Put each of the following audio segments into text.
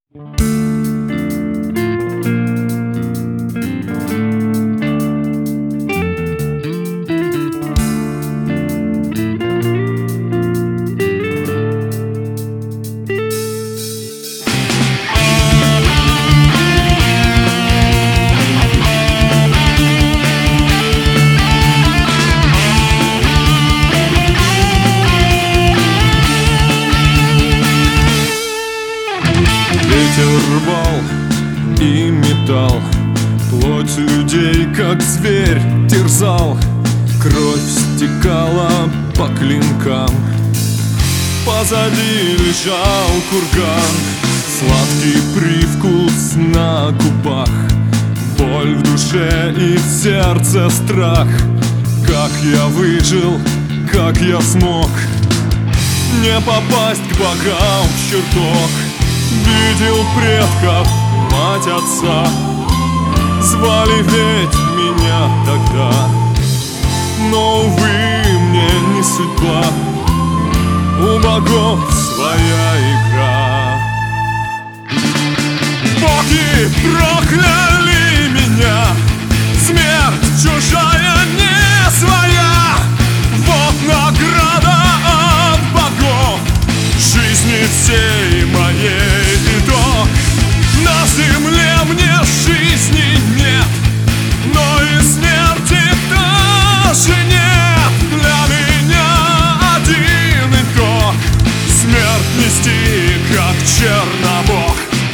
Ветер рвал и метал плоть людей, как зверь терзал. Кровь стекала по клинкам. Позади лежал курган, сладкий привкус на губах, боль в душе и в сердце страх. Как я выжил, как я смог не попасть к богам в чертог. Видел предков, мать отца, звали ведь меня тогда. Но, увы, мне не судьба, у богов своя игра. Боги прокляли меня, смерть чужая, не своя. Вот награда от богов жизни всей моей итог. На земле мне жизни нет, но и смерти тоже нет. Для меня один итог — смерть нести, как Чернобог.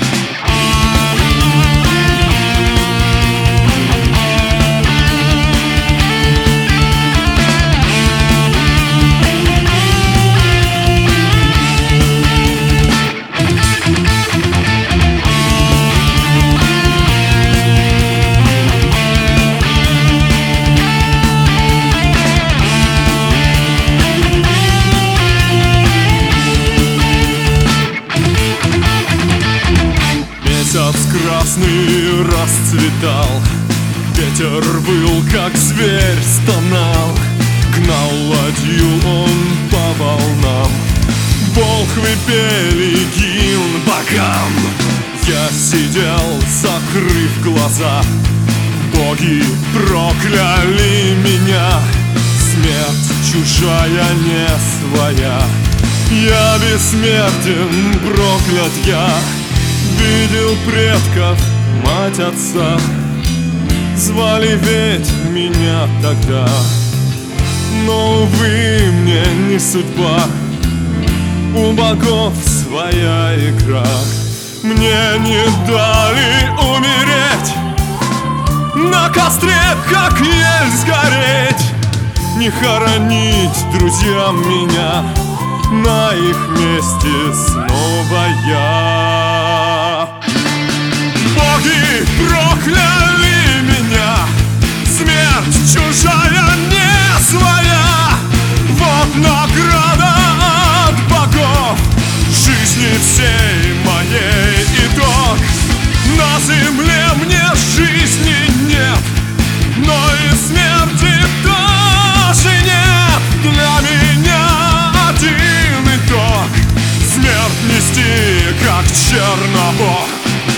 Месяц красный расцветал, ветер выл, как зверь стонал. Гнал ладью он по волнам, волхвы пели гимн богам. Я сидел, закрыв глаза, боги прокляли меня. Смерть чужая, не своя, я бессмертен, проклят я. Видел предков, мать отца, звали ведь меня тогда. Но, увы, мне не судьба, у богов своя игра. Мне не дали умереть, на костре как ель сгореть, не хоронить друзьям меня, на их месте снова я. Боги прокляли меня, смерть чужая, не своя. Вот награда от богов жизни всей моей итог. На земле мне жизни нет, но и смерти тоже нет. Для меня один итог — смерть нести, как Чернобог.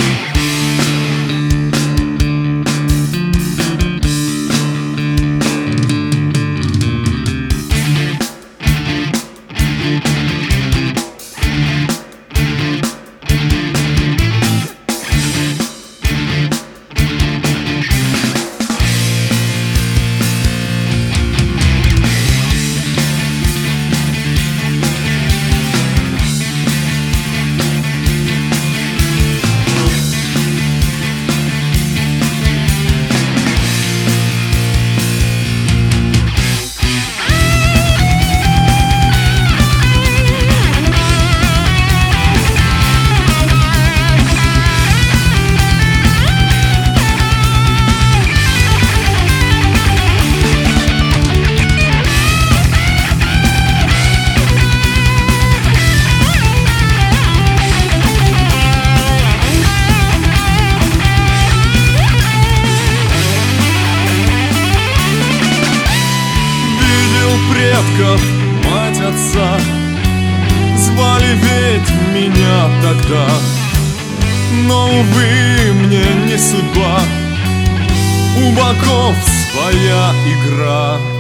предков, мать отца, звали ведь меня тогда. Но, увы, мне не судьба, у богов своя игра.